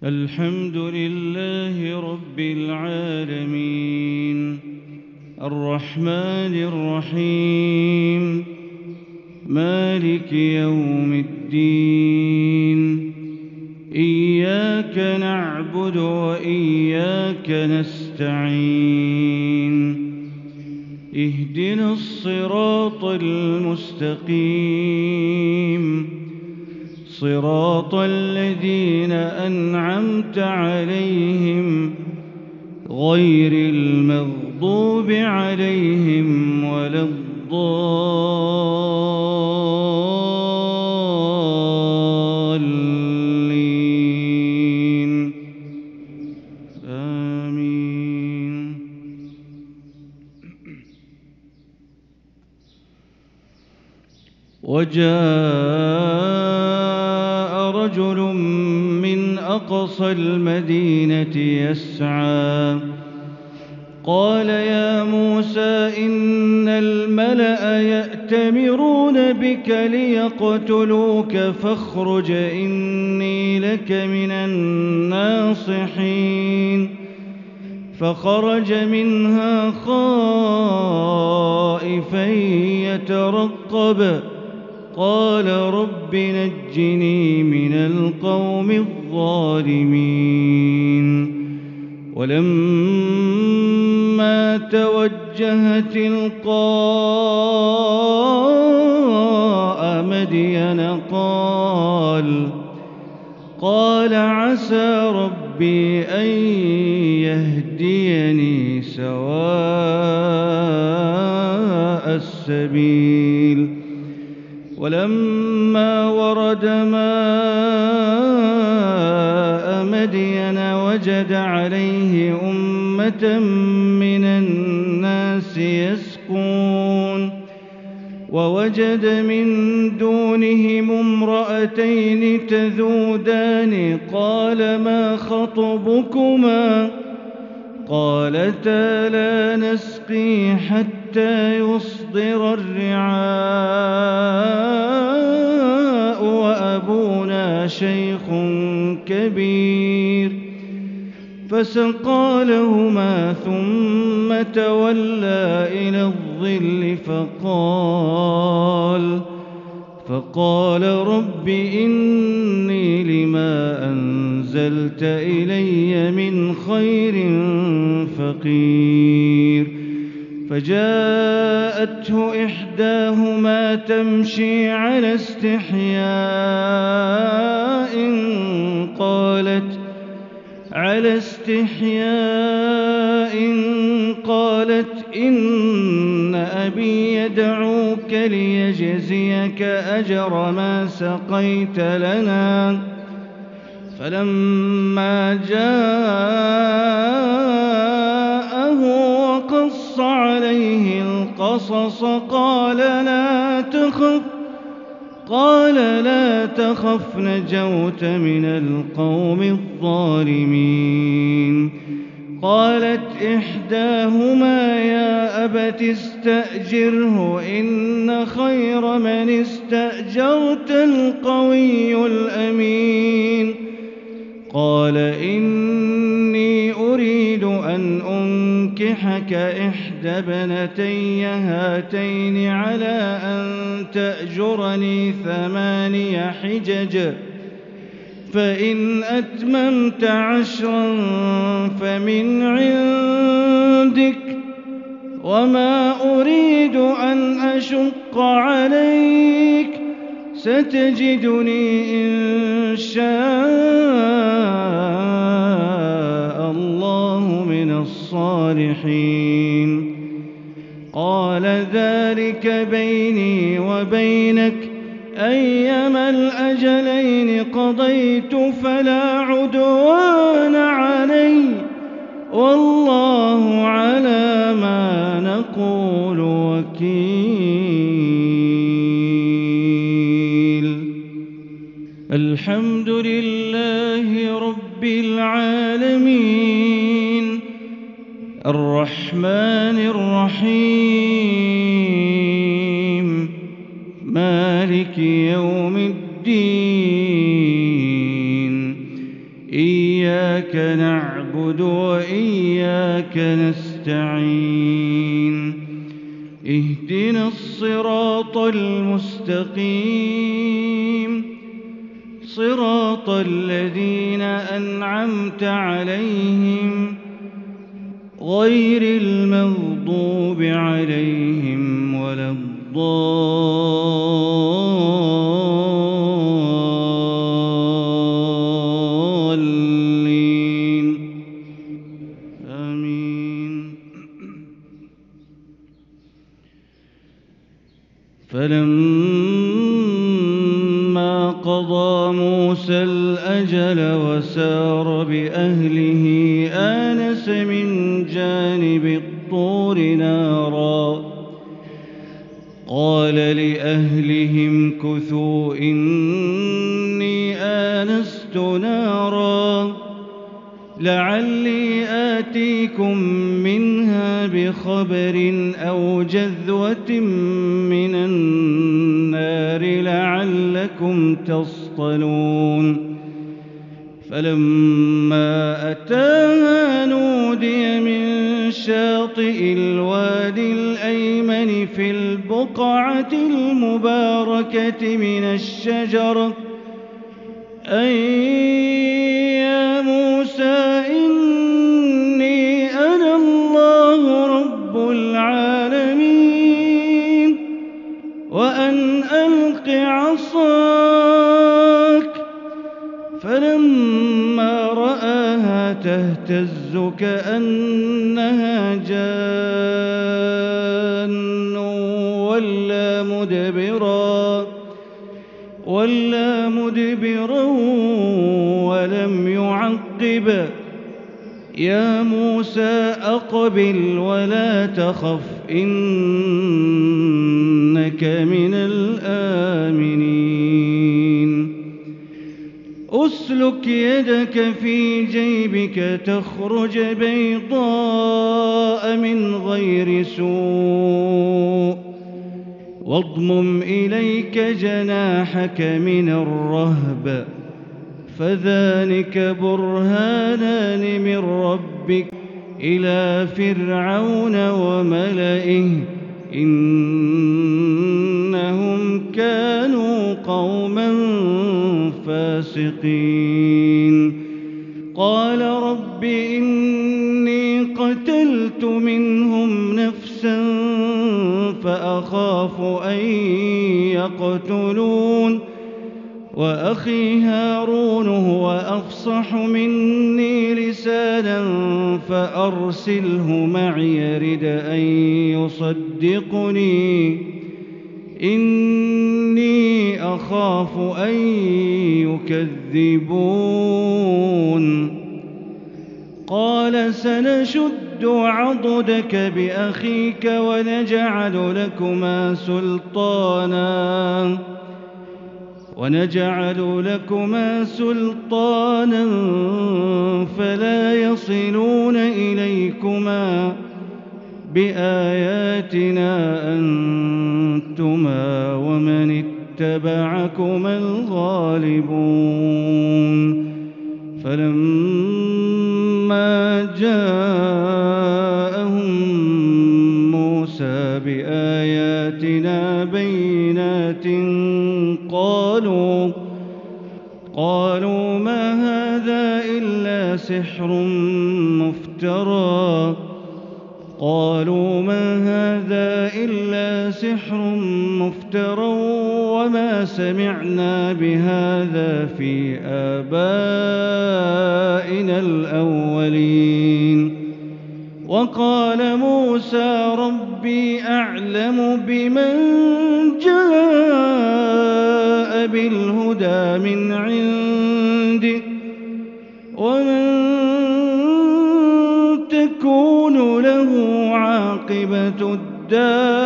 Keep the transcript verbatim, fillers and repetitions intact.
الحمد لله رب العالمين الرحمن الرحيم مالك يوم الدين إياك نعبد وإياك نستعين اهدنا الصراط المستقيم صراط الذين أنعمت عليهم غير المغضوب عليهم ولا الضالين آمين. وجاء رجل من أقصى المدينة يسعى قال يا موسى إن الملأ يأتمرون بك ليقتلوك فاخرج إني لك من الناصحين. فخرج منها خائفا يترقب قال رب نجني من القوم الظالمين. ولما توجه تلقاء مدين قال قال عسى ربي أن يهديني سواء السبيل. ولما ورد ماء مدين وجد عليه أمة من الناس يسقون ووجد من دونهم امرأتين تذودان قال ما خطبكما قالتا لا نسقي حتى يصدر الرعاء وأبونا شيخ كبير. فسقى لهما ثم تولى إلى الظل فقال فقال رب إني لما أنزلت إلي من خير فقير. فجاءته إحداهما تمشي على استحياء قالت على استحياء قالت إن أبي يدعوك ليجزيك أجر ما سقيت لنا. فلما جاءه وقص عليه القصص قال لا تخف قال لا تخف نجوت من القوم الظالمين. قالت إحداهما يا أبت استأجره إن خير من استأجرت القوي الأمين. قال إني أريد أن أنكحك إحدى ابنتي هاتين على أن تأجرني ثماني حجج فإن أتممت عشرا فمن عندك وما أريد أن أشق عليك ستجدني إن شاء الله من الصالحين. قال ذلك بيني وبينك أيما الأجلين قضيت فلا عدوان علي والله على ما نقول وكيل. الحمد لله رب العالمين الرحمن الرحيم مالك يوم الدين إياك نعبد وإياك نستعين اهدنا الصراط المستقيم صراط الذين أنعمت عليهم غير المغضوب عليهم ولا الضالين آمين. فلما قضى موسى الأجل وسار بأهله آنس من جانب الطور نارا قال لأهلهم كثوا إني آنست نارا لعلي آتيكم منها بخبر أو جذوة من النار لعلكم تصطلون فلما أتاها نودي من شاطئ الوادي الأيمن في البقعة المباركة من الشجرة أي يا موسى إني أنا الله رب العالمين وأن ألق عصاك فلما رآها تهتز كأنها جان ولا مدبرا ولا مدبرا ولم يعقب يا موسى أقبل ولا تخف إنك من الآمنين أسلك يدك في جيبك تخرج بيضاء من غير سوء واضمم إليك جناحك من الرهب فذلك برهانان من ربك إلى فرعون وملئه إنهم كانوا قوما فاسقين قال رب إني قتلت منهم نفسا فأخاف أن يقتلون وأخي هارون هو أفصح مني لسانا فأرسله معي يرد أن يصدقني إني أخاف أن يكذبون قال سنشد عضدك بأخيك ونجعل لكما سلطانا ونجعل لكما سلطانا فلا يصلون إليكما بآياتنا أنتما ومن اتبعكما الغالبون فلما جاءهم موسى بآياتنا بينات قالوا قالوا ما هذا إلا سحر مفترى قالوا ما هذا إلا سحر مفترى وما سمعنا بهذا في آبائنا الأولين وقال موسى ربي أعلم بمن جاء بالهدى من عنده ومن تكون له عاقبة الدار